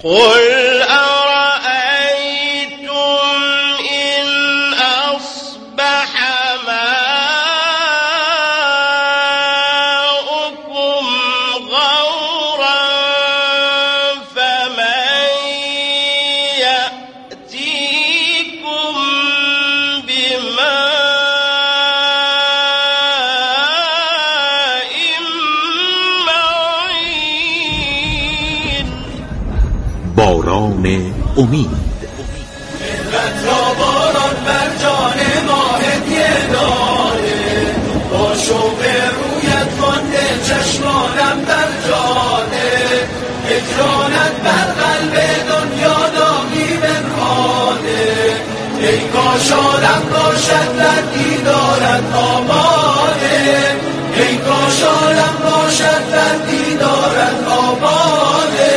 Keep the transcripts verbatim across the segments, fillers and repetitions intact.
قل أرأيتم إن أصبح ماؤكم غورا فمن يأتيكم بماء معين. باران امید. ملت را باران بر جان ما هدیه داده، با شوق رویت مانده چشمانم در جاده، هجرانت بر قلب دنیا داغی بنهاده، ای کاش عالم باشد در دیدارت آباده، ای کاش عالم باشد در دیدارت آباده.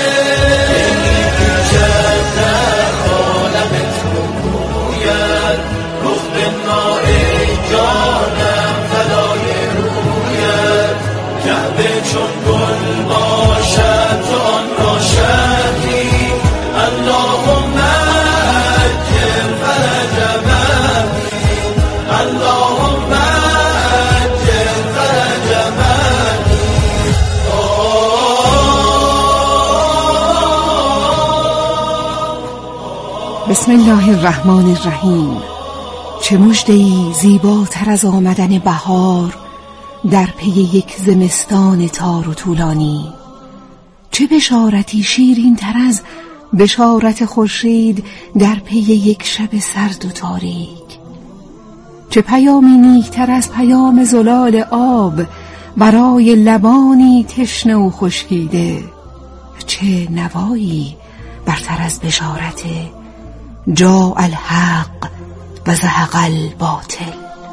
چون گل باشد تو آن را شهری، اللهم اجل فرج منی، اللهم اجل فرج منی. بسم الله الرحمن الرحیم. چه مژده‌ای زیباتر از آمدن بهار در پی یک زمستان تار و طولانی، چه بشارتی شیرین تر از بشارت خورشید در پی یک شب سرد و تاریک، چه پیامی نیکتر از پیام زلال آب برای لبانی تشنه و خشکیده، چه نوایی برتر از بشارت جاء الحق و زهق الباطل.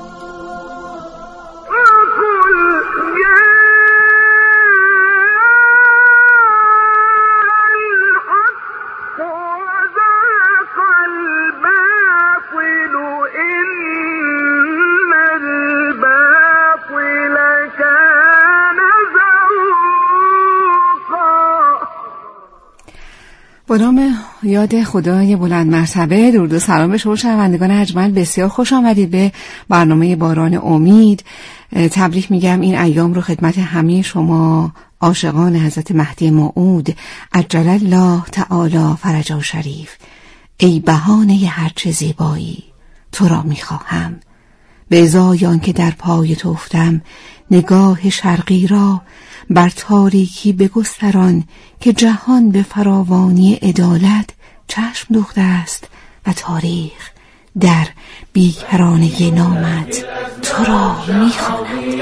با نام یاد خدای بلند مرتبه، درود و سلام به شما شنوندگان ارجمند. بسیار خوش آمدید به برنامه باران امید. تبریک میگم این ایام رو خدمت همه شما عاشقان حضرت مهدی موعود عجل الله تعالی فرجه شریف. ای بهانه هرچه زیبایی تو را میخواهم، به ازای آن که در پای تو افتم نگاه شرقی را بر تاریکی بگستران که جهان به فراوانی عدالت چشم دوخته است و تاریخ در بیکرانه نامت تو را می‌خواند.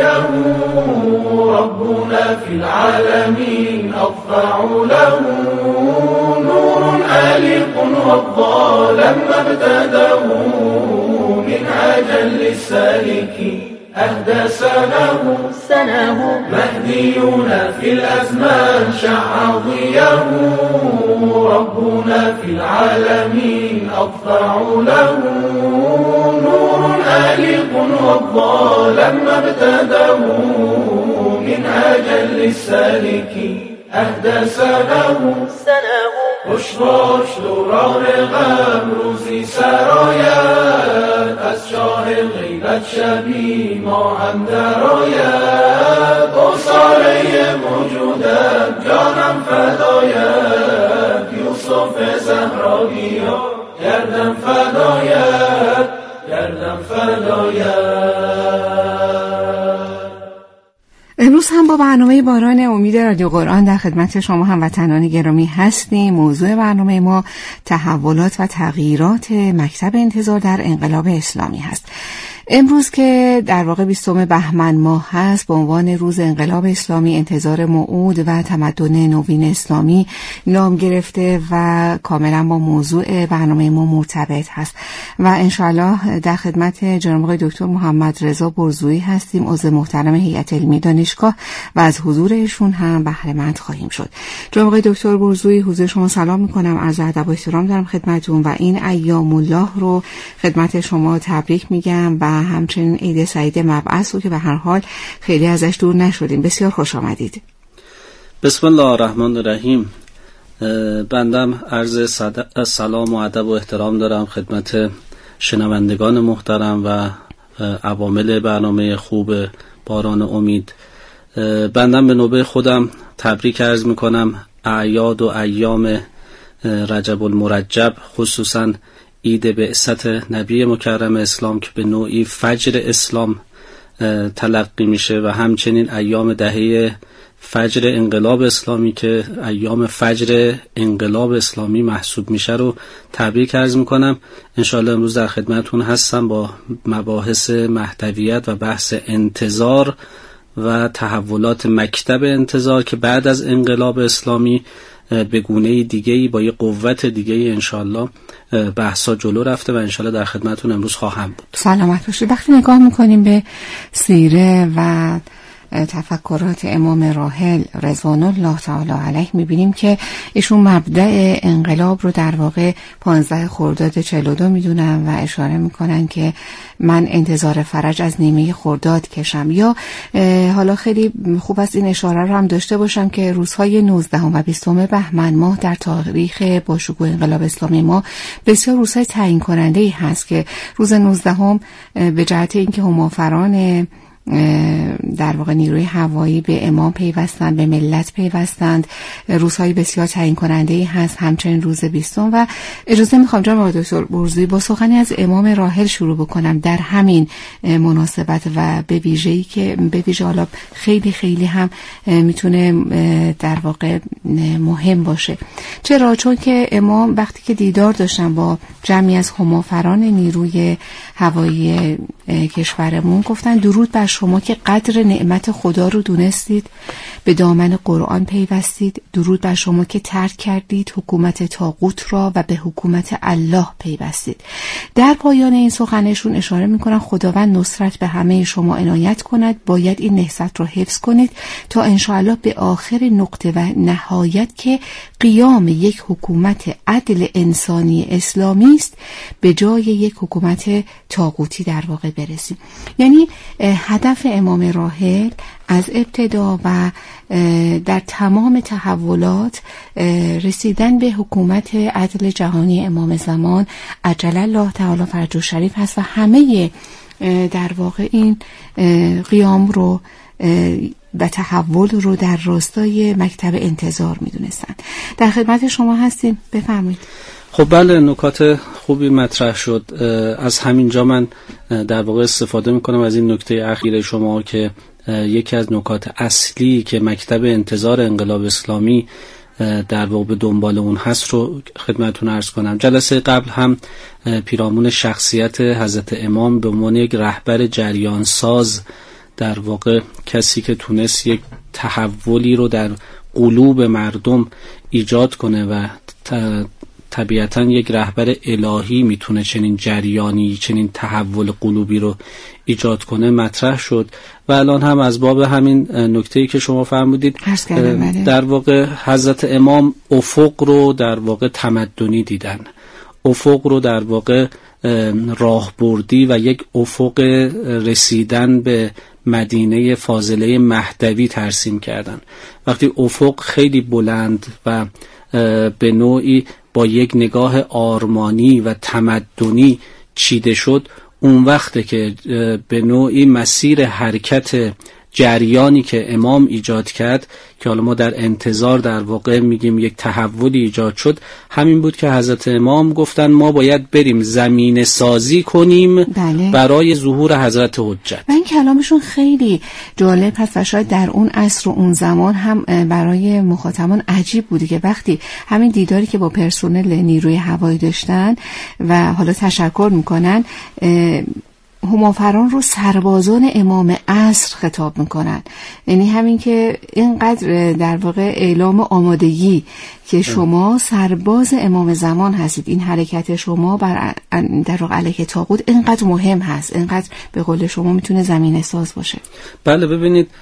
ربنا فی العالمین اقطع له نور علیق وضا لما ابتدأ من اجل السالکین أهدى سنه سنه مهديون في الأزمان شع ضيه ربنا في العالمين أقطع له نور آلق وضا لما ابتدأ من أجل السالكين أهدى سنه سنه هشدار دوران غم روزی سرایت از شاه غیبت شبی ما هم درآید با ساله موجودت جانم فدایت یوسف زهرا بیا گردم فدایت گردم فدایت. امروز هم با برنامه باران امید رادیو قرآن در خدمت شما هموطنان گرامی هستیم. موضوع برنامه ما تحولات و تغییرات مکتب انتظار در انقلاب اسلامی هست. امروز که در واقع بیستم بهمن ماه هست، به عنوان روز انقلاب اسلامی انتظار موعود و تمدن نوین اسلامی نام گرفته و کاملا با موضوع برنامه ما مرتبط هست و انشاءالله در خدمت جناب آقای دکتر محمد رضا برزویی هستیم، عضو محترم هیئت علمی دانشگاه و از حضور ایشون هم بهره مند خواهیم شد. جناب آقای دکتر برزویی، حضور شما سلام میکنم، عرض ادب و احترام دارم خدمتتون و این ایام الله رو خدمت شما تبریک میگم و همچنین عید سعید مبعث رو که به هر حال خیلی ازش دور نشدیم. بسیار خوش آمدید. بسم الله الرحمن الرحیم. بندم عرض صد... سلام و ادب و احترام دارم خدمت شنوندگان محترم و عوامل برنامه خوب باران امید. بندم به نوبه خودم تبریک عرض میکنم اعیاد و ایام رجب المرجب، خصوصا عید بعثت نبی مکرم اسلام که به نوعی فجر اسلام تلقی میشه و همچنین ایام دهه فجر انقلاب اسلامی که ایام فجر انقلاب اسلامی محسوب میشه رو تبریک عرض میکنم. انشاءالله امروز در خدمتون هستم با مباحث محتویت و بحث انتظار و تحولات مکتب انتظار که بعد از انقلاب اسلامی به گونه دیگه‌ای با یه قوت دیگه‌ای انشاءالله بحثا جلو رفته و انشاءالله در خدمتون امروز خواهم بود. سلامت باشید. وقتی نگاه میکنیم به سیره و تفکرات امام راحل رضوان الله تعالی علیه میبینیم که ایشون مبدأ انقلاب رو در واقع پانزده خرداد چهل و دو میدونن و اشاره میکنن که من انتظار فرج از نیمه خرداد کشم. یا حالا خیلی خوب است این اشاره رو هم داشته باشم که روزهای نوزدهم و بیستم بهمن ماه در تاریخ باشکوه انقلاب اسلامی ما بسیار روزهای تعیین کننده ای هست که روز نوزدهم به جهت اینکه همافران در واقع نیروی هوایی به امام پیوستند، به ملت پیوستند، روزهای بسیار تعیین کننده ای هست. همچنین روز بیستم و اجازه میخوام جناب دکتر برزویی با سخنی از امام راحل شروع بکنم در همین مناسبت و به ویژه‌ای که به ویژه حالا خیلی خیلی هم میتونه در واقع مهم باشه. چرا؟ چون که امام وقتی که دیدار داشتن با جمعی از همافران نیروی هوایی کشورمون گفتن درود بر شما که قدر نعمت خدا رو دونستید، به دامن قرآن پیوستید. درود بر شما که ترک کردید حکومت طاغوت را و به حکومت الله پیوستید. در پایان این سخنشون اشاره میکنن خداوند نصرت به همه شما عنایت کند، باید این نهضت رو حفظ کنید تا انشاءالله به آخر نقطه و نهایت که قیام یک حکومت عدل انسانی اسلامی است به جای یک حکومت طاغوتی در واقع برسیم. یعنی هدف امام راحل از ابتدا و در تمام تحولات رسیدن به حکومت عدل جهانی امام زمان عجل الله تعالی فرجه شریف هست و همه در واقع این قیام رو و تحول رو در راستای مکتب انتظار میدونستن. در خدمت شما هستیم، بفرمایید. خب بله، نکات خوبی مطرح شد. از همینجا من در واقع استفاده میکنم از این نکته اخیر شما که یکی از نکات اصلی که مکتب انتظار انقلاب اسلامی در واقع به دنبال اون هست رو خدمتتون عرض کنم. جلسه قبل هم پیرامون شخصیت حضرت امام به عنوان یک رهبر جریان ساز، در واقع کسی که تونست یک تحولی رو در قلوب مردم ایجاد کنه و طبیعتاً یک رهبر الهی میتونه چنین جریانی، چنین تحول قلوبی رو ایجاد کنه مطرح شد و الان هم از باب همین نکته‌ای که شما فرمودید در واقع حضرت امام افق رو در واقع تمدنی دیدن، افق رو در واقع راهبردی و یک افق رسیدن به مدینه فاضله مهدوی ترسیم کردن. وقتی افق خیلی بلند و به نوعی با یک نگاه آرمانی و تمدنی چیده شد، اون وقته که به نوعی مسیر حرکت جریانی که امام ایجاد کرد که حالا ما در انتظار در واقع میگیم یک تحولی ایجاد شد، همین بود که حضرت امام گفتن ما باید بریم زمین سازی کنیم بله. برای ظهور حضرت حجت. و این کلامشون خیلی جالب هست و شاید در اون عصر و اون زمان هم برای مخاطبان عجیب بوده که وقتی همین دیداری که با پرسنل نیروی هوایی داشتن و حالا تشکر میکنن همافران رو سربازان امام عصر خطاب میکنن. یعنی همین که اینقدر در واقع اعلام آمادگی که شما سرباز امام زمان هستید، این حرکت شما بر در واقع علیه طاغوت اینقدر مهم هست، اینقدر به قول شما میتونه زمینه ساز باشه. بله ببینید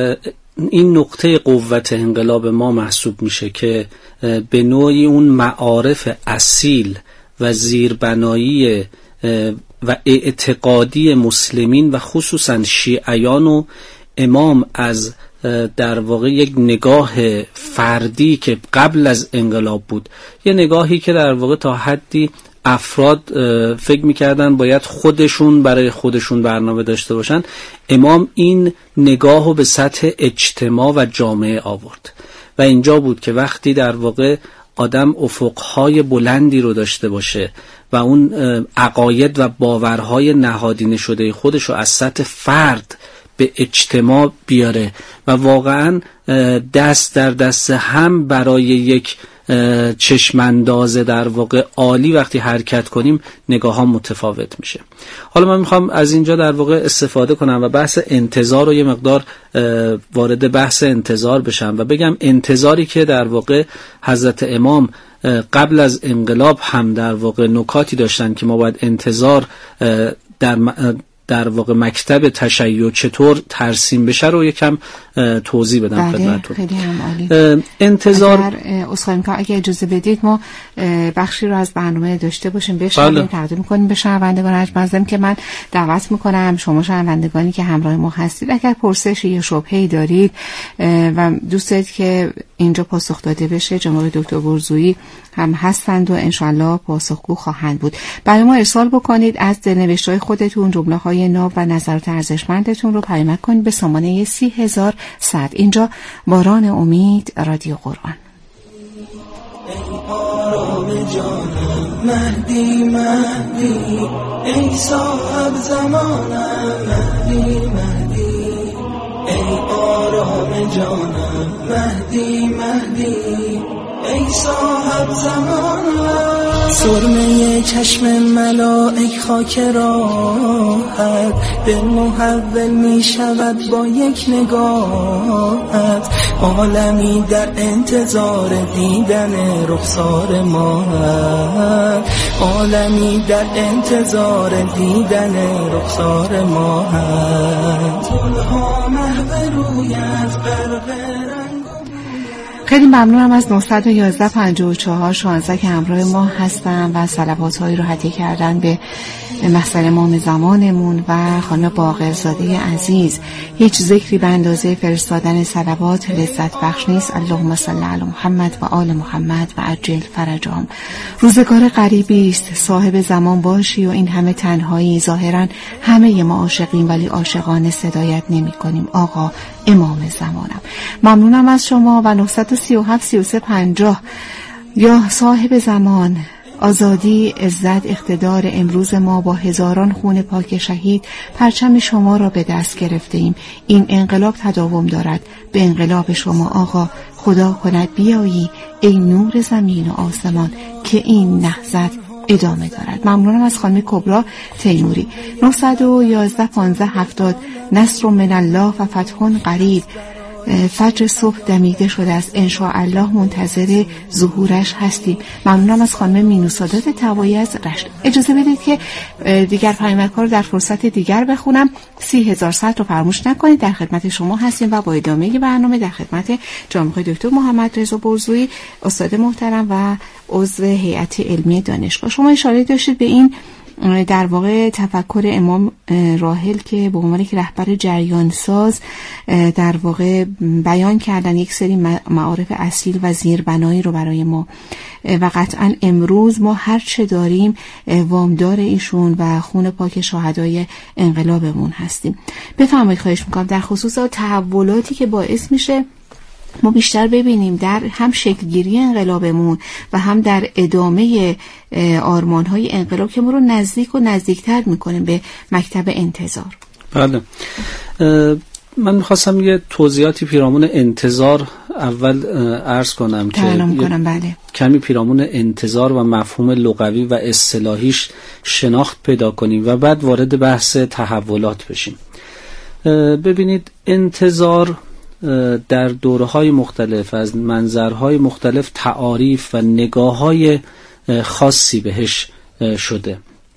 این نقطه قوت انقلاب ما محسوب میشه که به نوعی اون معارف اصیل و زیربنایی و اعتقادی مسلمین و خصوصا شیعیان و امام از در واقع یک نگاه فردی که قبل از انقلاب بود، یه نگاهی که در واقع تا حدی افراد فکر میکردن باید خودشون برای خودشون برنامه داشته باشن، امام این نگاه رو به سطح اجتماع و جامعه آورد و اینجا بود که وقتی در واقع آدم افقهای بلندی رو داشته باشه و اون عقاید و باورهای نهادینه شده خودش رو از سطح فرد به اجتماع بیاره و واقعا دست در دست هم برای یک چشمانداز در واقع عالی وقتی حرکت کنیم، نگاه ها متفاوت میشه. حالا من میخوام از اینجا در واقع استفاده کنم و بحث انتظار رو یه مقدار وارد بحث انتظار بشم و بگم انتظاری که در واقع حضرت امام قبل از انقلاب هم در واقع نکاتی داشتن که ما باید انتظار در در واقع مکتب تشیع چطور ترسیم بشه رو یکم توضیح بدم خدمتتون. خیلی هم عالی. انتظار اگر اگه اجازه بدید ما بخشی رو از برنامه داشته باشیم بشنویم، تقدیم کنیم به شنوندگان ارجمندم که من دعوت میکنم شما شنوندگانی که همراه ما هستید اگر پرسشی یا شبهه‌ای دارید و دوست دارید که اینجا پاسخ داده بشه، جناب دکتر برزویی هم هستند و انشالله پاسخگو خواهند بود. برای ما ارسال بکنید از دلنوشته‌های خودتون، جمله‌های ناب و نظرات ارزشمندتون رو پیامک کنید به سامانه سی هزار صد. اینجا باران امید، رادیو قرآن. ای آرام جانم مهدی مهدی، ای صاحب زمانم مهدی مهدی، ای آرام جانم مهدی مهدی، ای صاحب زمانم. سرمه چشم ملائک خاک راحت دل محول می شود با یک نگاهت، عالمی در انتظار دیدن رخسار ماهت، عالمی در انتظار دیدن رخسار ماهت، گلها محو رویت غرق رنگ. خیلی ممنونم از نه یک یک پنجاه و چهار شانزده که همراه ما هستن و صلوات‌هایی رو هدیه کردن به محضر امام زمانمون و خانم باقرزاده عزیز. هیچ ذکری به اندازه فرستادن صلوات لذت بخش نیست. اللهم صل علی محمد و آل محمد و عجل فرجهم. روزگار غریبی است، صاحب زمان باشی و این همه تنهایی. ظاهرا همه ما عاشقیم ولی عاشقانه صدایت نمی کنیم آقا امام زمانم. ممنونم از شما. و نه سه هفت سه سه پنجاه یا صاحب زمان، آزادی، عزت، اقتدار امروز ما با هزاران خون پاک شهید پرچم شما را به دست گرفته ایم. این انقلاب تداوم دارد. به انقلاب شما آقا خدا کند بیایی ای نور زمین و آسمان که این نهضت ادامه دارد. ممنونم از خانم کبرا تیموری. نه یک یک پانزده هفتاد نصر من الله و فتح قریب. فجر صبح دمیده شده است، انشاءالله منتظر ظهورش هستیم. ممنونم از خانم مینوسادات توایی از رشت. اجازه بدید که دیگر پیامک ها رو در فرصت دیگر بخونم. سی هزار صد رو فراموش نکنید. در خدمت شما هستیم و با ادامه برنامه در خدمت جناب دکتر محمد رضا برزویی، استاد محترم و عضو هیئت علمی دانشگاه. شما اشاره داشتید به این در واقع تفکر امام راحل که به عنوان یک رهبر جریان ساز در واقع بیان کردن یک سری معارف اصیل و زیربنایی رو برای ما و قطعا امروز ما هر چه داریم وامدار ایشون و خون پاک شهدای انقلابمون هستیم. بفرمایید خواهش میکنم در خصوص تحولاتی که باعث میشه ما بیشتر ببینیم در هم شکلگیری انقلابمون و هم در ادامه آرمان‌های انقلاب که ما رو نزدیک و نزدیکتر میکنه به مکتب انتظار. بله، من میخواستم یه توضیحاتی پیرامون انتظار اول عرض کنم که کنم. بله. کمی پیرامون انتظار و مفهوم لغوی و اصطلاحیش شناخت پیدا کنیم و بعد وارد بحث تحولات بشیم. ببینید انتظار در دوره‌های مختلف از منظرهای مختلف تعاریف و نگاه‌های خاصی بهش شده.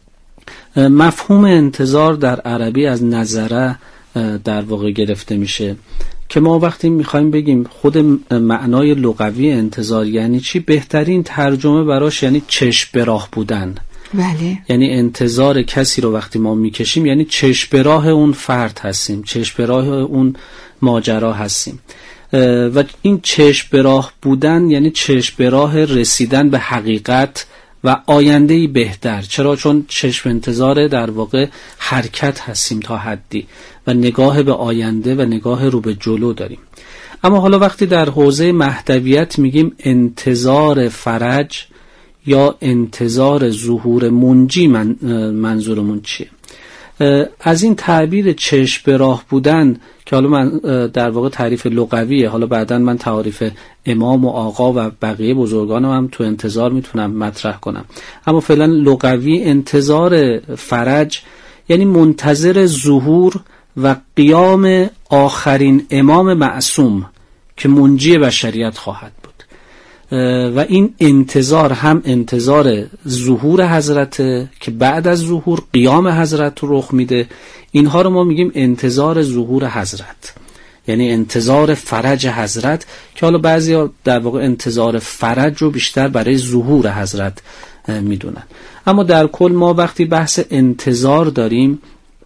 مفهوم انتظار در عربی از نظره در واقع گرفته میشه که ما وقتی میخوایم بگیم خود معنای لغوی انتظار یعنی چی، بهترین ترجمه براش یعنی چشم به راه بودن. بله. یعنی انتظار کسی رو وقتی ما میکشیم یعنی چشم به راه اون فرد هستیم، چشم به راه اون ماجرا هستیم و این چشم به راه بودن یعنی چشم به راه رسیدن به حقیقت و آینده‌ای بهتر. چرا؟ چون چشم انتظار در واقع حرکت هستیم تا حدی و نگاه به آینده و نگاه رو به جلو داریم. اما حالا وقتی در حوزه مهدویت میگیم انتظار فرج یا انتظار ظهور منجی، من منظورمون چیه؟ از این تعبیر چشم به راه بودن که حالا من در واقع تعریف لغویه، حالا بعداً من تعریف امام و آقا و بقیه بزرگانم هم تو انتظار میتونم مطرح کنم، اما فعلا لغوی انتظار فرج یعنی منتظر ظهور و قیام آخرین امام معصوم که منجی بشریت خواهد بود. و این انتظار هم انتظار ظهور حضرت که بعد از ظهور قیام حضرت رخ میده. اینها رو ما میگیم انتظار ظهور حضرت، یعنی انتظار فرج حضرت، که حالا بعضیا در واقع انتظار فرج رو بیشتر برای ظهور حضرت میدونن. اما در کل ما وقتی بحث انتظار داریم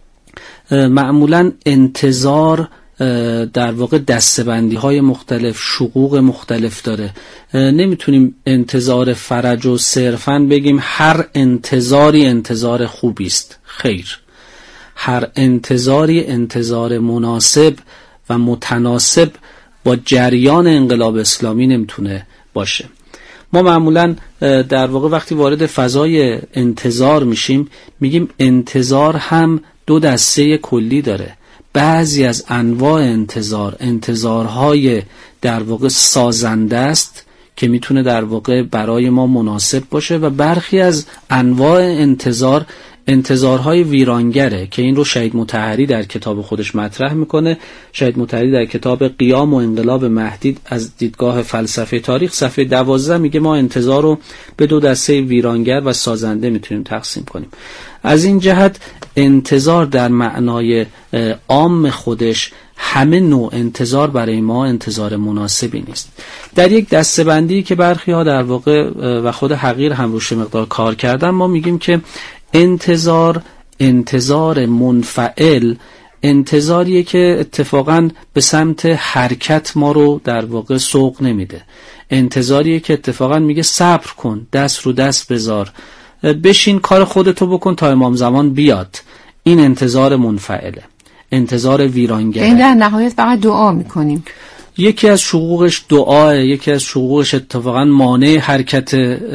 معمولا انتظار در واقع دسته‌بندی های مختلف، شقوق مختلف داره. نمیتونیم انتظار فرج و صرفاً بگیم هر انتظاری انتظار خوبی است. خیر، هر انتظاری انتظار مناسب و متناسب با جریان انقلاب اسلامی نمیتونه باشه. ما معمولا در واقع وقتی وارد فضای انتظار میشیم میگیم انتظار هم دو دسته کلی داره. بعضی از انواع انتظار انتظارهای در واقع سازنده است که میتونه در واقع برای ما مناسب باشه و برخی از انواع انتظار انتظارهای ویرانگره که این رو شهید مطهری در کتاب خودش مطرح میکنه. شهید مطهری در کتاب قیام و انقلاب مهدی از دیدگاه فلسفه تاریخ صفحه دوازده میگه ما انتظار رو به دو دسته ویرانگر و سازنده میتونیم تقسیم کنیم. از این جهت انتظار در معنای عام خودش همه نوع انتظار برای ما انتظار مناسبی نیست. در یک دسته‌بندی که برخی ها در واقع و خود حقیر هم روش مقدار کار کردن، ما میگیم که انتظار انتظار منفعل انتظاریه که اتفاقا به سمت حرکت ما رو در واقع سوق نمیده. انتظاریه که اتفاقا میگه صبر کن، دست رو دست بذار، بشین کار خودتو بکن تا امام زمان بیاد. این انتظار منفعله، انتظار ویرانگره. این در نهایت فقط دعا میکنیم. یکی از شقوقش دعاه، یکی از شقوقش اتفاقا مانع حرکت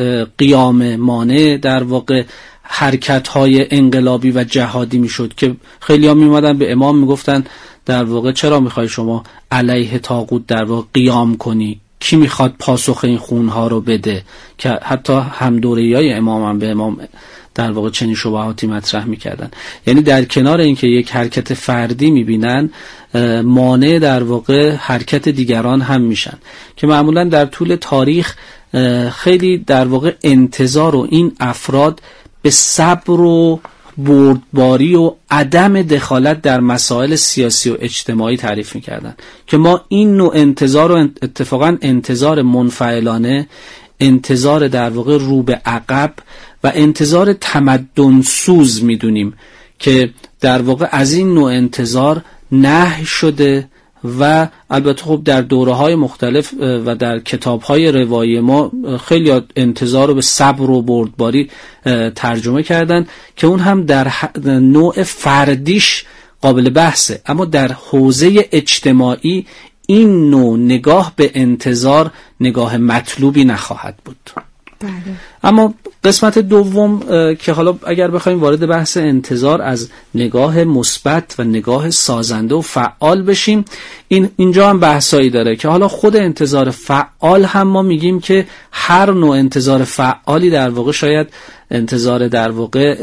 قیام، مانع در واقع حرکت‌های انقلابی و جهادی میشد که خیلی ها میمدن به امام میگفتن در واقع چرا میخوای شما علیه طاغوت در واقع قیام کنی؟ کی میخواد پاسخ این خونها رو بده؟ که حتی همدوریای امام هم به امام در واقع چنین شبهاتی مطرح میکردن. یعنی در کنار اینکه یک حرکت فردی میبینن، مانع در واقع حرکت دیگران هم میشن که معمولا در طول تاریخ خیلی در واقع انتظار و این افراد به صبر و بردباری و عدم دخالت در مسائل سیاسی و اجتماعی تعریف میکردن که ما این نوع انتظار و اتفاقا انتظار منفعلانه، انتظار در واقع رو به عقب و انتظار تمدن سوز میدونیم که در واقع از این نوع انتظار نهی شده و البته خب در دوره‌های مختلف و در کتاب‌های روایی ما خیلی انتظار رو به صبر و بردباری ترجمه کردن که اون هم در نوع فردیش قابل بحثه، اما در حوزه اجتماعی این نوع نگاه به انتظار نگاه مطلوبی نخواهد بود. بله. اما قسمت دوم که حالا اگر بخوایم وارد بحث انتظار از نگاه مثبت و نگاه سازنده و فعال بشیم، این اینجا هم بحثایی داره که حالا خود انتظار فعال هم ما میگیم که هر نوع انتظار فعالی در واقع شاید انتظار در واقع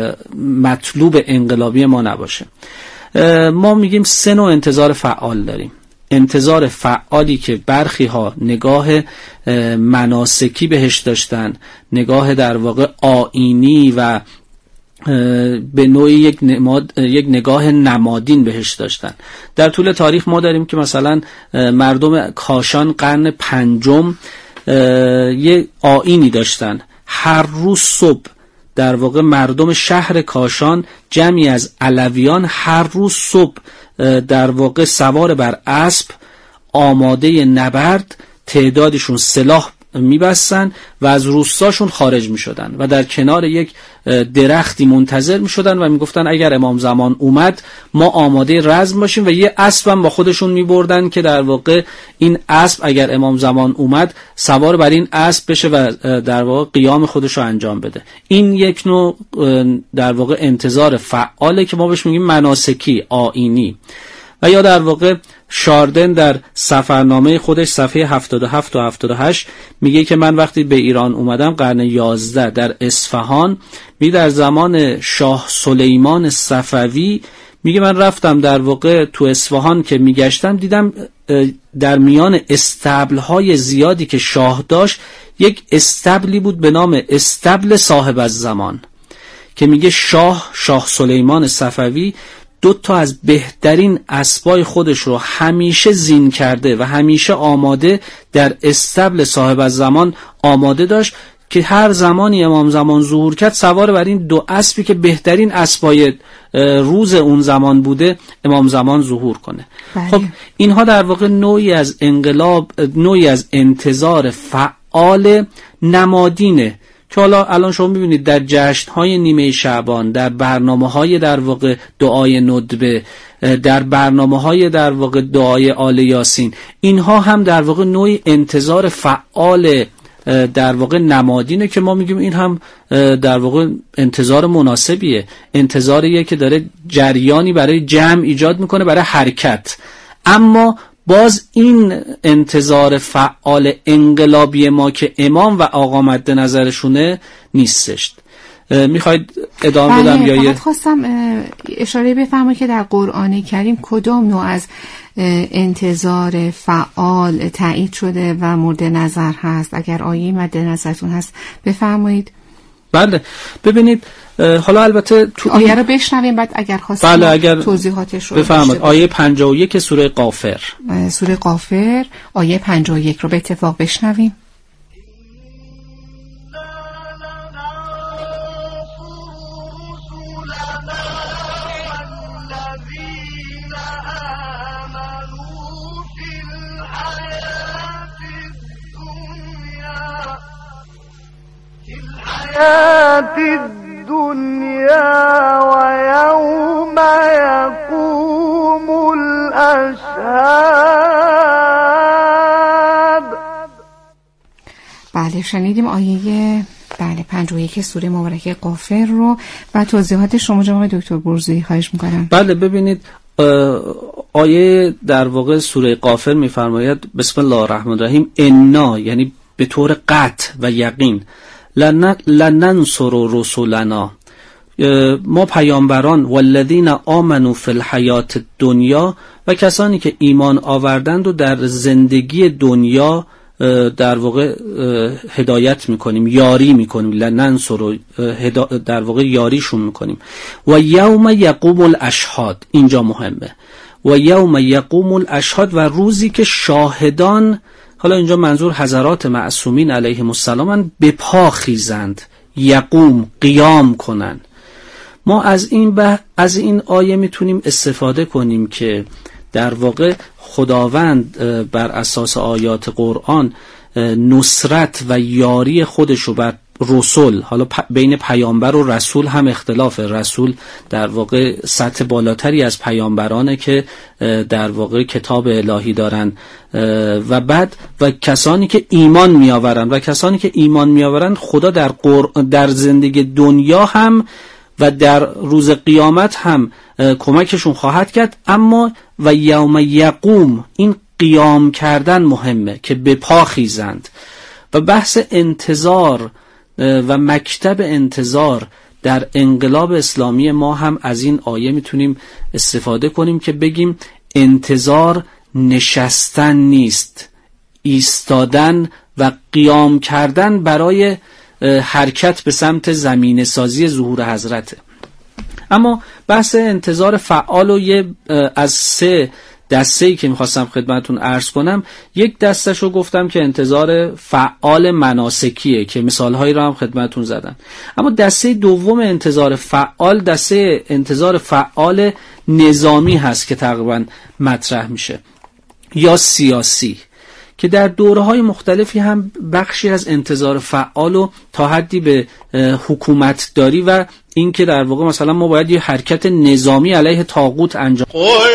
مطلوب انقلابی ما نباشه. ما میگیم سه نوع انتظار فعال داریم. انتظار فعالی که برخی ها نگاه مناسکی بهش داشتن، نگاه در واقع آیینی و به نوعی یک, یک نگاه نمادین بهش داشتن. در طول تاریخ ما داریم که مثلا مردم کاشان قرن پنجم یک آیینی داشتن، هر روز صبح در واقع مردم شهر کاشان جمعی از علویان هر روز صبح در واقع سوار بر اسب آماده نبرد تعدادشون سلاح میبستن و از روستاشون خارج میشدن و در کنار یک درختی منتظر میشدن و میگفتن اگر امام زمان اومد ما آماده رزم باشیم و یه اسب هم با خودشون میبردن که در واقع این اسب اگر امام زمان اومد سوار بر این اسب بشه و در واقع قیام خودش رو انجام بده. این یک نوع در واقع انتظار فعاله که ما بهش میگیم مناسکی آیینی. و یا در واقع شاردن در سفرنامه خودش صفحه هفتاد و هفت و هفتاد و هشت میگه که من وقتی به ایران اومدم قرن یازده در اصفهان، میگه در زمان شاه سلیمان صفوی، میگه من رفتم در واقع تو اصفهان که میگشتم دیدم در میان استبل‌های زیادی که شاه داشت یک استبلی بود به نام استبل صاحب الزمان که میگه شاه شاه سلیمان صفوی دو تا از بهترین اسبای خودش رو همیشه زین کرده و همیشه آماده در استبل صاحب الزمان آماده داشت که هر زمانی امام زمان ظهور کرد سوار بر این دو اسبی که بهترین اسبای روز اون زمان بوده امام زمان ظهور کنه. بله. خب اینها در واقع نوعی از انقلاب، نوعی از انتظار فعال نمادینه که حالا الان شما میبینید در جشن‌های نیمه شعبان، در برنامه‌های در واقع دعای ندبه، در برنامه‌های در واقع دعای آل یاسین، اینها هم در واقع نوعی انتظار فعال در واقع نمادینه که ما میگیم این هم در واقع انتظار مناسبیه، انتظاریه که داره جریانی برای جمع ایجاد میکنه برای حرکت. اما باز این انتظار فعال انقلابی ما که امام و آقا مد نظرشونه نیستش. میخواید ادامه بدم یا یه خواستم اشاره بفرمایید که در قرآن کریم کدام نوع از انتظار فعال تایید شده و مورد نظر هست؟ اگر آیه مد نظرتون هست بفرمایید. بله ببینید، حالا البته تو آیه رو بشنویم بعد اگر خواستید بله اگر توضیحاتش رو بفرمایید. آیه پنجاه و یک سوره غافر، سوره غافر آیه پنجاه و یک رو به اتفاق بشنویم. الدنيا ويوم يقوم الأشهاد. بله شنیدیم آیه بله پنجاه و یک سوره مبارکه غافر رو و توضیحات شما جناب دکتر برزویی خواهش میکنم. بله ببینید آیه در واقع سوره غافر میفرماید بسم الله الرحمن الرحیم انا، یعنی به طور قطع و یقین، لننصر رسولنا، ما پیامبران والذین آمنوا فی الحیات الدنیا، و کسانی که ایمان آوردند و در زندگی دنیا در واقع هدایت میکنیم، یاری میکنیم، لننصر در واقع یاریشون میکنیم. و یوم یقوم الاشهاد، اینجا مهمه، و یوم یقوم الاشهاد، و روزی که شاهدان، حالا اینجا منظور حضرات معصومین علیهم السلام، به پا خیزند، یقوم قیام کنن. ما از این به از این آیه میتونیم استفاده کنیم که در واقع خداوند بر اساس آیات قرآن نصرت و یاری خودش رو بر رسول، حالا بین پیامبر و رسول هم اختلاف، رسول در واقع سطح بالاتری از پیامبرانه که در واقع کتاب الهی دارن، و بعد و کسانی که ایمان میآورن و کسانی که ایمان میآورن خدا در قر... در زندگی دنیا هم و در روز قیامت هم کمکشون خواهد کرد. اما و یوم یقوم، این قیام کردن مهمه که به پا خیزند. و بحث انتظار و مکتب انتظار در انقلاب اسلامی ما هم از این آیه میتونیم استفاده کنیم که بگیم انتظار نشستن نیست، ایستادن و قیام کردن برای حرکت به سمت زمینه سازی ظهور حضرته. اما بحث انتظار فعال و یه از سه دسته‌ای که میخواستم خدمتون عرض کنم، یک دسته‌شو گفتم که انتظار فعال مناسکیه که مثالهایی رو هم خدمتون زدم. اما دسته دوم انتظار فعال، دسته انتظار فعال نظامی هست که تقریبا مطرح میشه، یا سیاسی، که در دوره‌های مختلفی هم بخشی از انتظار فعال و تا حدی به حکومت داری و این که در واقع مثلا ما باید یه حرکت نظامی علیه طاغوت انجام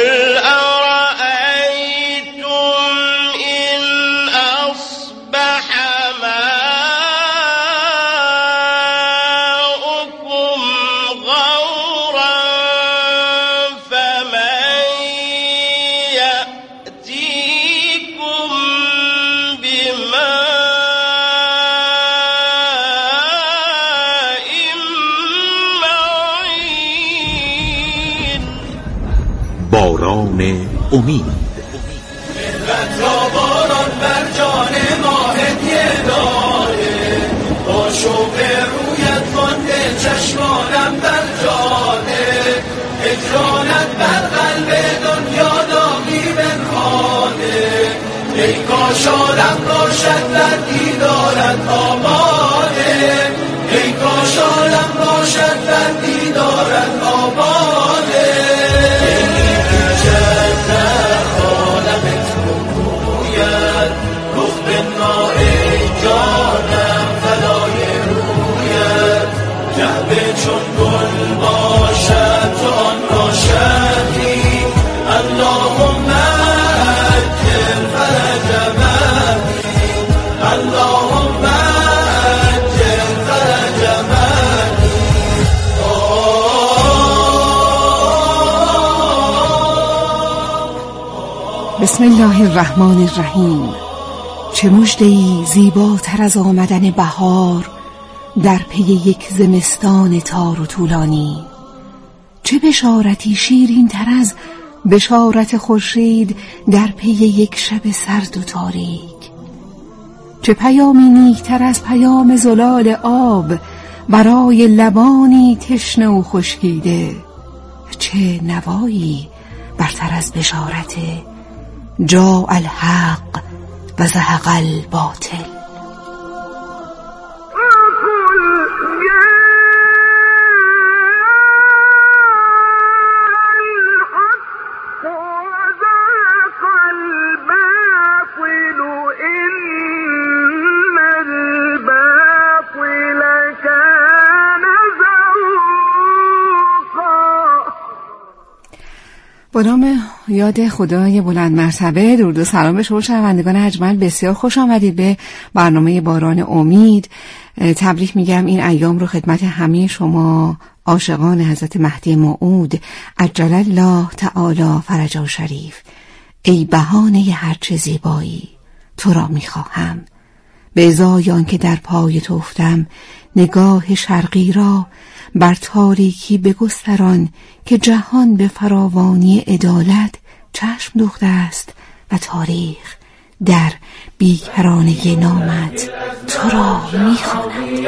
باران امید. باران بر جان ما هدیه داره، با شوق رویت مانده چشمانم بر جانه، هجرانت بر قلب دنیا داغی بنهاده، ای کاش عالم باشد در دیدارت آماده، ای کاش عالم باشد در دیدارت آماده. چون گل باشد تو آن را شدی، اللهم اجل فرج مهدی، اللهم اجل فرج مهدی. بسم الله الرحمن الرحیم. چه مژده‌ای زیباتر از آمدن بهار در پی یک زمستان تار و طولانی، چه بشارتی شیرین تر از بشارت خورشید در پی یک شب سرد و تاریک، چه پیامی نیکتر از پیام زلال آب برای لبانی تشنه و خشکیده، چه نوایی برتر از بشارت جاء الحق و زهق الباطل. با نام یاد خدای بلند مرتبه، درود و سلام به شما شنوندگان اجمل. بسیار خوش آمدید به برنامه باران امید. تبریک میگم این ایام رو خدمت همه شما عاشقان حضرت مهدی موعود عجل الله تعالی فرجه شریف. ای بهانه هر چه زیبایی تو را میخواهم، به ازای آن که در پای تو افتم، نگاه شرقی را بر تاریکی بگستران که جهان به فراوانی عدالت چشم دوخته است و تاریخ در بیکرانه نامت تو را می‌خواند.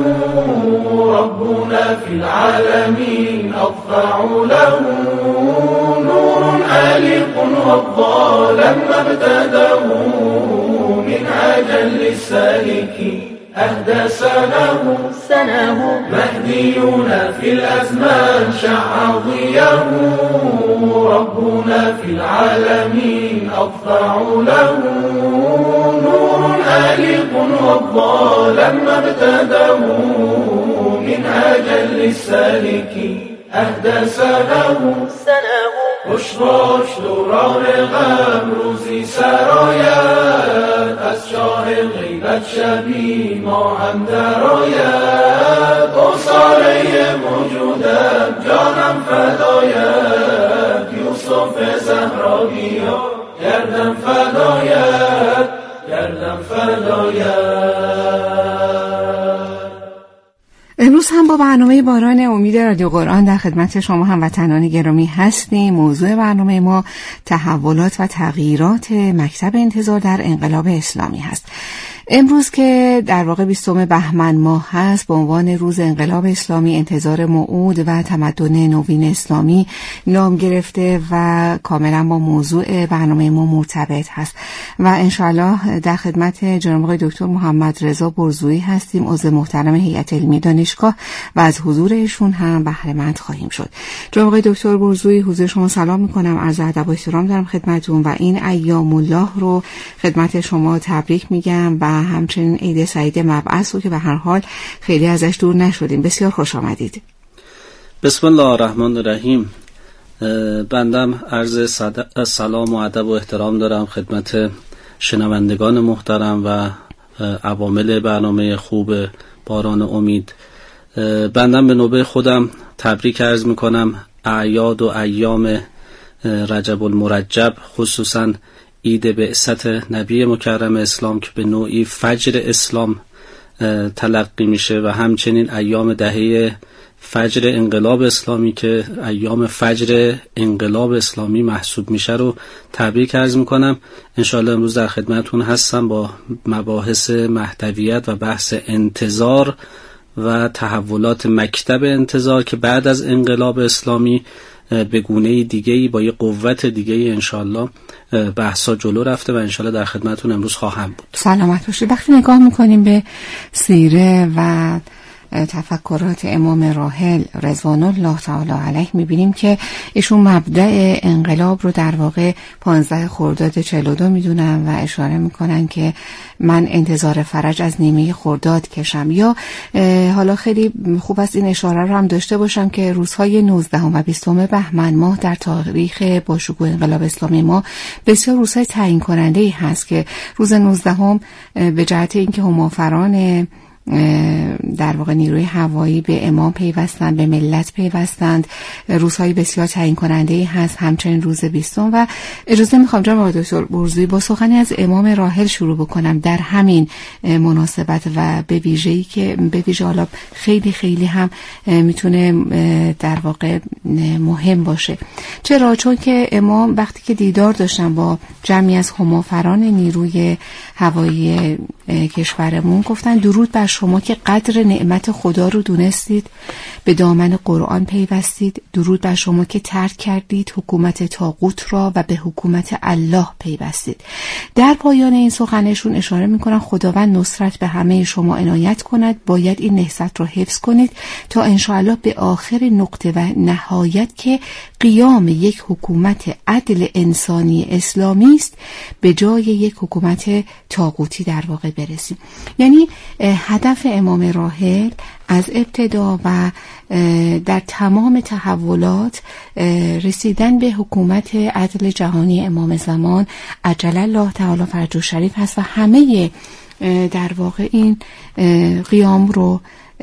ربنا فی العالمین اطفع له نور علیق والظالم مبتده من اجل السالکین أهدى سنه سنه مهديون في الأزمان شع ضيه ربنا في العالمين أطفع له نور آلق والظالم مبتده من أجل السالكين أهدى سنه سنه بشراش دوران غم روزی سرایت از شاه غیبت شبی ما هم درآید گساره موجودم جانم فدایت یوسف زهرا بیا گردم فدایت گردم فدایت. امروز هم با برنامه باران امید رادیو قرآن در خدمت شما هموطنان گرامی هستیم. موضوع برنامه ما تحولات و تغییرات مکتب انتظار در انقلاب اسلامی هست. امروز که در واقع بیستم بهمن ماه هست به عنوان روز انقلاب اسلامی، انتظار موعود و تمدن نوین اسلامی نام گرفته و کاملا با موضوع برنامه ما مرتبط هست و انشاءالله در خدمت جناب آقای دکتر محمد رضا برزویی هستیم، عضو محترم هیئت علمی دانشگاه و از حضور ایشون هم بهره مند خواهیم شد. جناب آقای دکتر برزویی، حضور شما سلام میکنم، عرض ادب و احترام دارم خدمتتون و این ایام الله رو خدمت شما تبریک میگم و همچنین عید سعید مبعث رو که به هر حال خیلی ازش دور نشدیم. بسیار خوش آمدید. بسم الله الرحمن الرحیم. بندم عرض سلام و ادب و احترام دارم خدمت شنوندگان محترم و عوامل برنامه خوب باران امید. بندم به نوبه خودم تبریک عرض میکنم اعیاد و ایام رجب المرجب، خصوصا عید بعثت نبی مکرم اسلام که به نوعی فجر اسلام تلقی میشه و همچنین ایام دهه فجر انقلاب اسلامی که ایام فجر انقلاب اسلامی محسوب میشه رو تبریک عرض میکنم. انشاءالله امروز در خدمتون هستم با مباحث محتویت و بحث انتظار و تحولات مکتب انتظار که بعد از انقلاب اسلامی به گونه دیگه‌ای با یه قوت دیگه‌ای انشاءالله بحثا جلو رفته و انشاءالله در خدمتون امروز خواهم بود. سلامت باشید. وقتی نگاه میکنیم به سیره و تفکرات امام راحل رضوان الله تعالی علیه میبینیم که ایشون مبدأ انقلاب رو در واقع پانزده خرداد چهل و دو میدونن و اشاره میکنن که من انتظار فرج از نیمه خرداد کشم. یا حالا خیلی خوب است این اشاره رو هم داشته باشم که روزهای نوزدهم و بیستم بهمن ماه در تاریخ باشکوه انقلاب اسلامی ما بسیار روزهای تعیین کننده ای هست که روز نوزدهم به جهت اینکه همافران در واقع نیروی هوایی به امام پیوستند، به ملت پیوستند، روزهای بسیار تعیین کننده ای هست. همچنین روز بیستم و اجازه میخوام جناب آقای دکتر برزویی با سخنی از امام راحل شروع بکنم در همین مناسبت و به ویژه‌ای که به ویژه حالا خیلی خیلی هم میتونه در واقع مهم باشه. چرا؟ چون که امام وقتی که دیدار داشتن با جمعی از همافران نیروی هوایی کشورمون گفتن درود بر شما که قدر نعمت خدا رو دونستید، به دامن قرآن پیوستید، درود بر شما که ترک کردید حکومت طاغوت را و به حکومت الله پیوستید. در پایان این سخنشون اشاره میکنن خداوند نصرت به همه شما عنایت کند، باید این نهضت رو حفظ کنید تا انشاءالله به آخر نقطه و نهایت که قیام یک حکومت عدل انسانی اسلامی است به جای یک حکومت طاغوتی در واقع برسیم. یعنی هدف امام راحل از ابتدا و در تمام تحولات رسیدن به حکومت عدل جهانی امام زمان عجل الله تعالی فرجه شریف هست و همه در واقع این قیام رو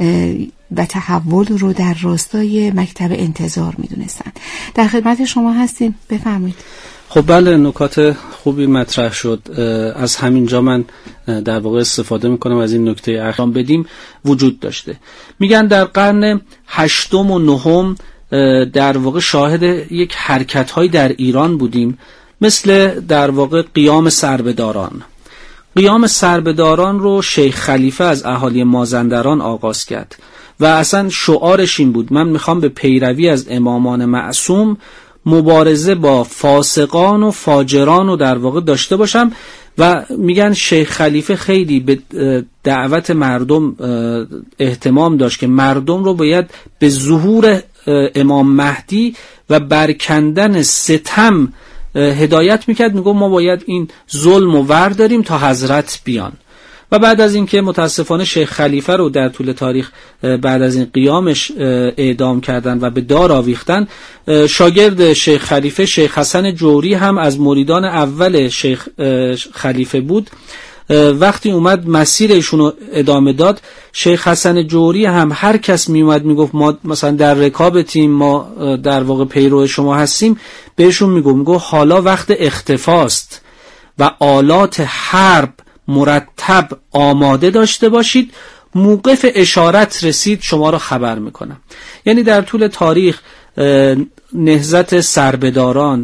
و تحول رو در راستای مکتب انتظار میدونستن. در خدمت شما هستیم، بفرمایید. خب بله، نکات خوبی مطرح شد. از همینجا من در واقع استفاده میکنم از این نکته اخرام بدیم وجود داشته. میگن در قرن هشتم و نهم در واقع شاهد یک حرکت‌های در ایران بودیم، مثل در واقع قیام سربداران. قیام سربداران رو شیخ خلیفه از اهالی مازندران آغاز کرد و اصلا شعارش این بود: من میخوام به پیروی از امامان معصوم مبارزه با فاسقان و فاجران رو در واقع داشته باشم. و میگن شیخ خلیفه خیلی به دعوت مردم اهتمام داشت که مردم رو باید به ظهور امام مهدی و برکندن ستم هدایت میکرد. میگو ما باید این ظلم و ور داریم تا حضرت بیان. و بعد از اینکه متاسفانه شیخ خلیفه رو در طول تاریخ بعد از این قیامش اعدام کردن و به دار آویختن، شاگرد شیخ خلیفه شیخ حسن جوری هم از مریدان اول شیخ خلیفه بود. وقتی اومد مسیر ایشون رو ادامه داد، شیخ حسن جوری هم هر کس می اومد میگفت ما مثلا در رکابتیم، ما در واقع پیرو شما هستیم، بهشون میگفت میگفت حالا وقت اختفاست و آلات حرب مرتب آماده داشته باشید، موقف اشارت رسید شما را خبر میکنم. یعنی در طول تاریخ نهضت سربداران،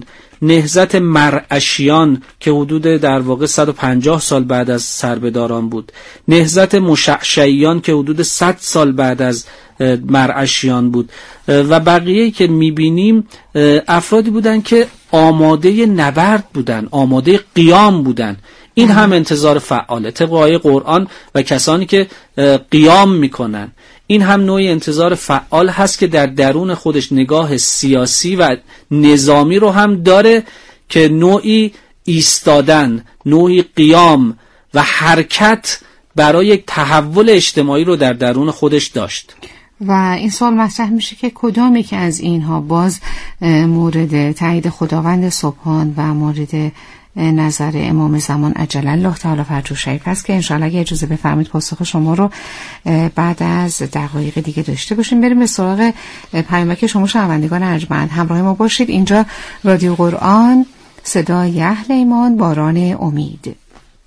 نهضت مرعشیان که حدود در واقع صد و پنجاه سال بعد از سربداران بود، نهضت مشعشعیان که حدود صد سال بعد از مرعشیان بود و بقیه‌ای که میبینیم افرادی بودن که آماده نبرد بودن، آماده قیام بودن. این هم انتظار فعاله طبق آیه قرآن و کسانی که قیام میکنن. این هم نوعی انتظار فعال هست که در درون خودش نگاه سیاسی و نظامی رو هم داره که نوعی ایستادن، نوعی قیام و حرکت برای یک تحول اجتماعی رو در درون خودش داشت. و این سوال مطرح میشه که کدامی که از اینها باز مورد تایید خداوند سبحان و مورد نظر امام زمان عجل الله تعالی فرجه شریف است که انشاءالله اگه اجازه بفرمایید پاسخ شما رو بعد از دقایق دیگه داشته باشیم. بریم به سراغ پیامک شما شنوندگان ارجمند. همراه ما باشید. اینجا رادیو قرآن، صدای اهل ایمان، باران امید.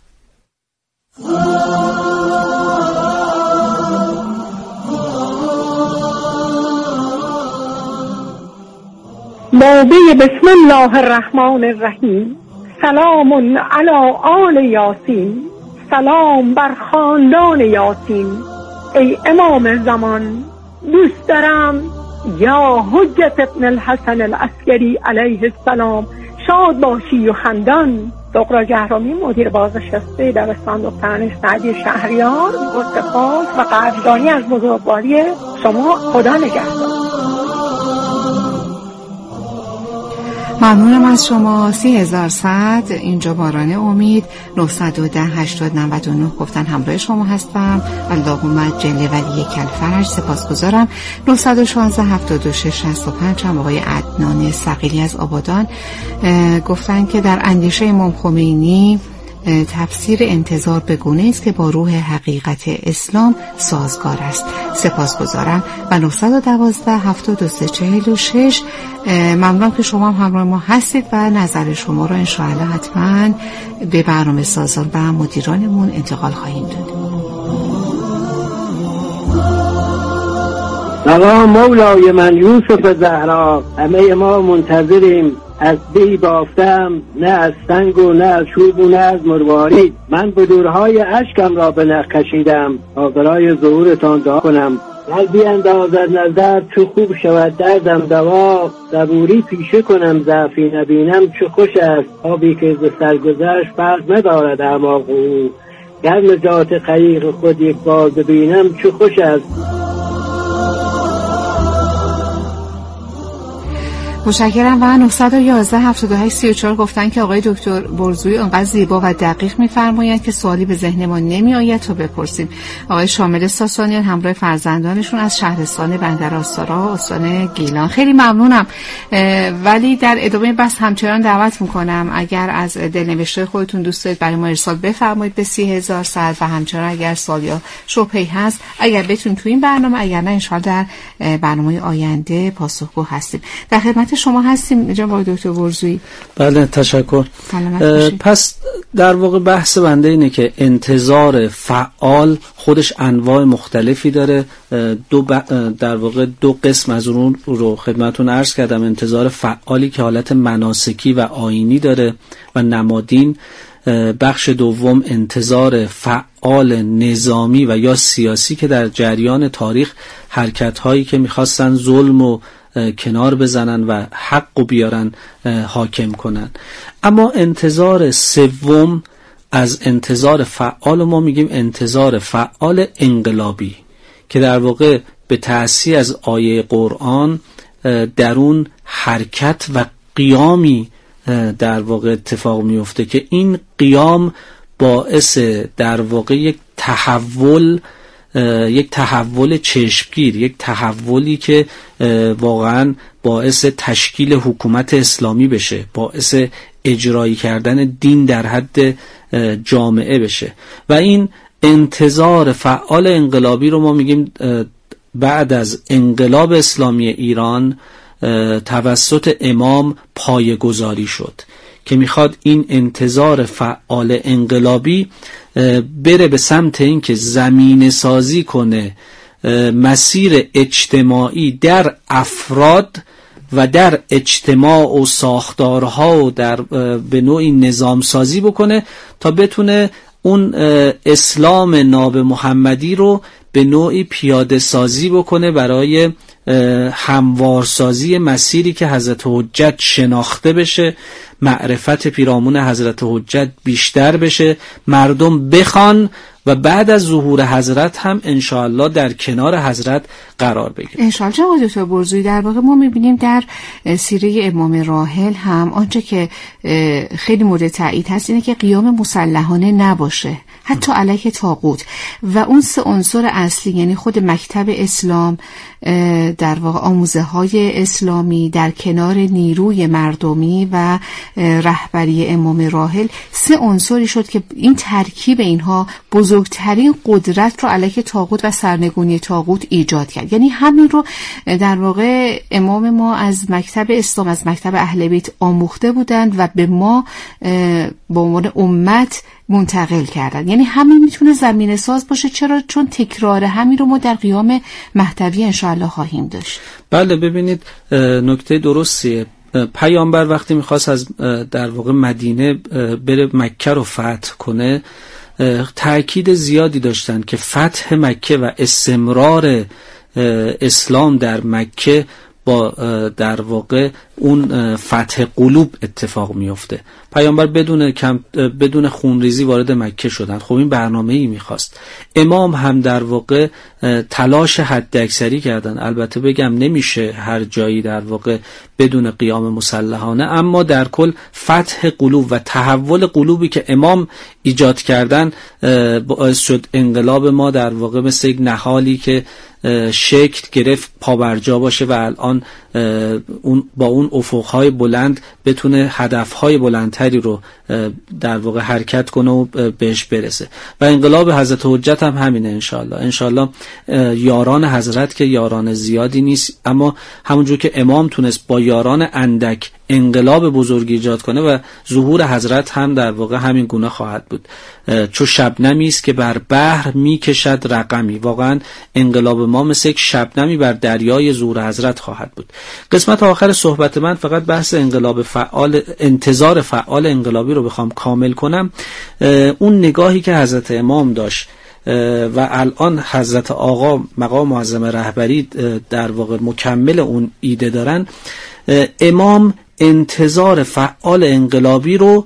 نوبه بسم الله الرحمن الرحیم. سلام علی آل یاسین، سلام بر خاندان یاسین. ای امام زمان، دوست دارم یا حجت ابن الحسن العسکری علیه السلام شاد باشی و خندان. دکتر جهرامی مدیر بازنشسته دبستان دختران سعدی شهریار گستخاص و قدردانی از بزرگواری شما. خدا نگهدار. ممنونم از شما. سی هزار صد اینجا باران امید. نه یک ده هشتاد نود و نه گفتن همراه شما هستم. اللهم جل ولی کلفرج. سپاسگزارم. نه یک شش هفتاد و شش شصت و پنج هم آقای عدنان ثقیلی از آبادان گفتن که در اندیشه امام خمینی تفسیر انتظار به گونه است که با روح حقیقت اسلام سازگار است. سپاسگزارم. و نه یک دو هفتاد و سه چهل و شش ممنونم که شما هم همراه ما هستید و نظر شما رو انشاءالله حتما به برنامه سازان و مدیرانمون انتقال خواهیم داد. سلام مولای من یوسف زهرا، همه ما منتظریم. از دی بافتم، نه از سنگ و نه از چوب و نه از مروارید. من بدورهای اشکم را به نخ کشیدم تا برای ظهورتان دعا کنم. قلبی اندازد نظر چو خوب شود دردم دوا. صبوری پیشه کنم ضعفی نبینم چو خوش است. آبی که ز سرگذشت فرق ندارد اعماق او. گر نجات غریق خود یک بار ببینم چو خوش است. متشکرم. و نه یک یک هفتاد و هشت سی و چهار گفتن که آقای دکتر برزویی انقدر زیبا و دقیق می‌فرمایند که سوالی به ذهن ما نمی‌آید تا بپرسیم. آقای شامل ساسانیان همراه فرزندانشون از شهرستان بندرآسارا استان گیلان. خیلی ممنونم. ولی در ادامه بحث همچنان دعوت می‌کنم اگر از دلنوشته خودتون دوست دارید برای ما ارسال بفرمایید به سی هزار صد و همچنان اگر سوال یا شبهه‌ای هست اگر بتونید تو این برنامه، اگر نه انشالله در برنامه آینده پاسخگو هستیم. در خدمت شما هستیم جناب دکتر برزویی. بله تشکر. پس در واقع بحث بنده اینه که انتظار فعال خودش انواع مختلفی داره. دو ب... در واقع دو قسم از اون رو خدمتون عرض کردم. انتظار فعالی که حالت مناسکی و آیینی داره و نمادین. بخش دوم انتظار فعال نظامی و یا سیاسی که در جریان تاریخ حرکت هایی که میخواستن ظلم و کنار بزنن و حق و بیارن حاکم کنن. اما انتظار سوم از انتظار فعال ما میگیم انتظار فعال انقلابی که در واقع به تأثیر از آیه قرآن در اون حرکت و قیامی در واقع اتفاق میفته که این قیام باعث در واقع یک تحول یک تحول چشمگیر، یک تحولی که واقعا باعث تشکیل حکومت اسلامی بشه، باعث اجرایی کردن دین در حد جامعه بشه. و این انتظار فعال انقلابی رو ما میگیم بعد از انقلاب اسلامی ایران توسط امام پایه‌گذاری شد که میخواد این انتظار فعال انقلابی بره به سمت این که زمینه سازی کنه مسیر اجتماعی در افراد و در اجتماع و ساختارها و در به نوعی نظام سازی بکنه تا بتونه اون اسلام ناب محمدی رو به نوعی پیاده سازی بکنه برای هموارسازی مسیری که حضرت حجت شناخته بشه، معرفت پیرامون حضرت حجت بیشتر بشه، مردم بخوان و بعد از ظهور حضرت هم انشاءالله در کنار حضرت قرار بگیره. انشاءالله. جناب دکتر برزویی، در واقع ما میبینیم در سیره امام راحل هم آنچه که خیلی مورد تایید هست اینه که قیام مسلحانه نباشه، حتی علیه طاغوت، و اون سه عنصر اصلی یعنی خود مکتب اسلام، در واقع آموزه های اسلامی در کنار نیروی مردمی و رهبری امام راحل، سه عنصری شد که این ترکیب اینها بزرگترین قدرت رو علیه طاغوت و سرنگونی طاغوت ایجاد کرد. یعنی همین رو در واقع امام ما از مکتب اسلام، از مکتب اهل بیت آموخته بودند و به ما به عنوان امت منتقل کردن. یعنی همین میتونه زمینه ساز باشه. چرا؟ چون تکرار همین رو ما در قیام مهدوی انشاءالله خواهیم داشت. بله، ببینید نکته درستیه. پیامبر وقتی میخواست از در واقع مدینه بره مکه رو فتح کنه، تأکید زیادی داشتن که فتح مکه و استمرار اسلام در مکه با در واقع اون فتح قلوب اتفاق میفته. پیامبر بدون کم بدون خونریزی وارد مکه شدن. خب این برنامه‌ای میخواست. امام هم در واقع تلاش حداکثری کردن. البته بگم نمیشه هر جایی در واقع بدون قیام مسلحانه، اما در کل فتح قلوب و تحول قلوبی که امام ایجاد کردن باعث شد انقلاب ما در واقع مثل یک نهالی که شکل گرفت پابرجا باشه و الان اون با اون افقهای بلند بتونه هدفهای بلندتری رو در واقع حرکت کنه و بهش برسه. و انقلاب حضرت حجت هم همینه انشاءالله. انشاءالله یاران حضرت که یاران زیادی نیست، اما همونجور که امام تونست با یاران اندک انقلاب بزرگی ایجاد کنه و ظهور حضرت هم در واقع همین گونه خواهد بود. چو شبنمی است که بر بحر میکشد رقمی. واقعا انقلاب ما مثل یک شبنمی بر دریای ظهور حضرت خواهد بود. قسمت آخر صحبت من فقط بحث انقلاب فعال، انتظار فعال انقلابی رو بخوام کامل کنم. اون نگاهی که حضرت امام داشت و الان حضرت آقا مقام معظم رهبری در واقع مکمل اون ایده دارن. امام انتظار فعال انقلابی رو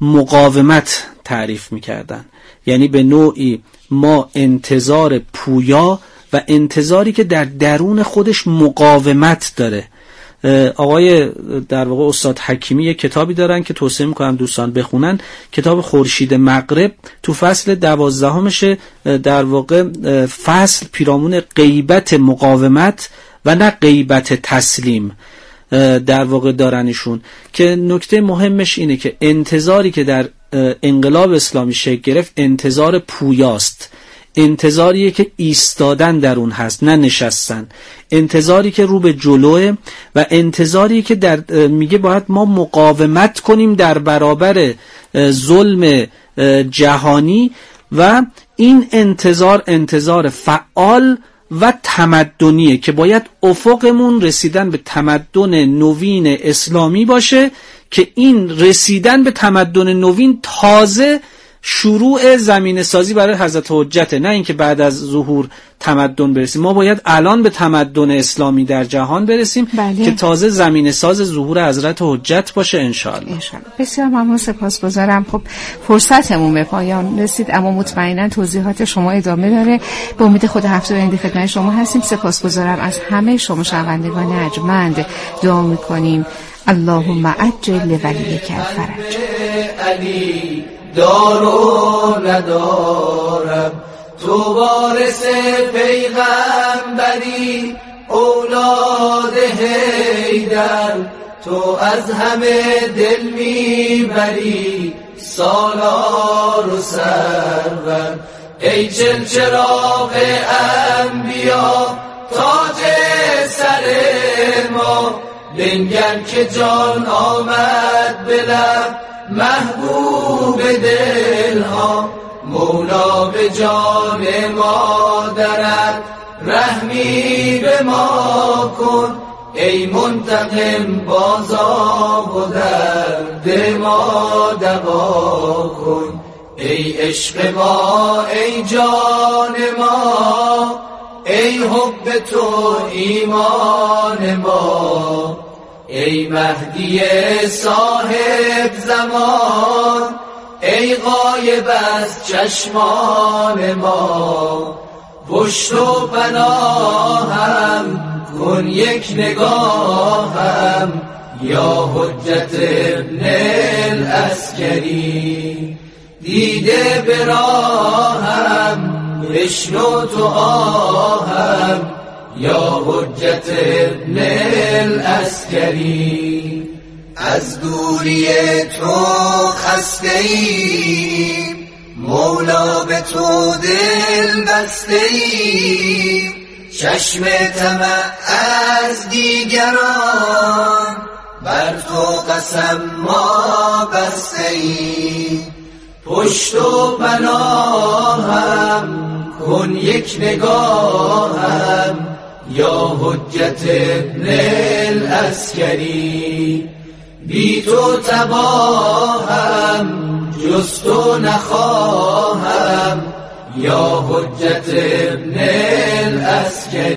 مقاومت تعریف می‌کردن. یعنی به نوعی ما انتظار پویا و انتظاری که در درون خودش مقاومت داره. آقای در واقع استاد حکیمی یک کتابی دارن که توصیه میکنم دوستان بخونن، کتاب خورشید مغرب. تو فصل دوازدهمشه در واقع فصل پیرامون غیبت مقاومت و نه غیبت تسلیم در واقع دارنشون، که نکته مهمش اینه که انتظاری که در انقلاب اسلامی شکل گرفت انتظار پویاست، انتظاریه که ایستادن در اون هست نه نشستن، انتظاری که رو به جلوه و انتظاری که در میگه باید ما مقاومت کنیم در برابر ظلم جهانی و این انتظار انتظار فعال و تمدنیه که باید افقمون رسیدن به تمدن نوین اسلامی باشه که این رسیدن به تمدن نوین تازه شروع زمینه سازی برای حضرت حجته، نه اینکه بعد از ظهور تمدن برسیم. ما باید الان به تمدن اسلامی در جهان برسیم بله. که تازه زمینه ساز ظهور حضرت حجت باشه انشاءالله. انشاءالله. بسیار ممنون، سپاسگزارم. خب فرصتمون به پایان رسید، اما مطمئنا توضیحات شما ادامه داره. به امید خود هفته آینده خدمت شما هستیم. سپاسگزارم از همه شما شنوندگان ارجمند. دعا می‌کنیم اللهم عجل لولیک الفرج. دارو ندارم تو وارث پیغمبری، اولاد حیدر تو از همه دل میبری، سالار و سرور ای چلچراغ انبیا، تاج سر ما بنگر که جان آمد به لب، محبوب دلها مولا به جان مادرت رحمی به ما کن، ای منتقم بازا و درد ما دوا کن. ای عشق ما ای جان ما، ای حب تو ایمان ما. ای مهدی صاحب زمان، ای غایب از چشمان ما. پشت و پناهم کن یک نگاهم، یا حجت ابن العسکری. دیده به راهم بشنو تو آهم، یا حجت ابن العسکری. از دوری تو خسته ایم، مولا به تو دل بسته ایم. چشم طمع از دیگران، بر تو قسم ما بسته ایم. پشت و پناهم کن یک نگاهم، یا حجت ابن العسکری. بی تو تباهم جز تو نخواهم، یا حجت ابن العسکری.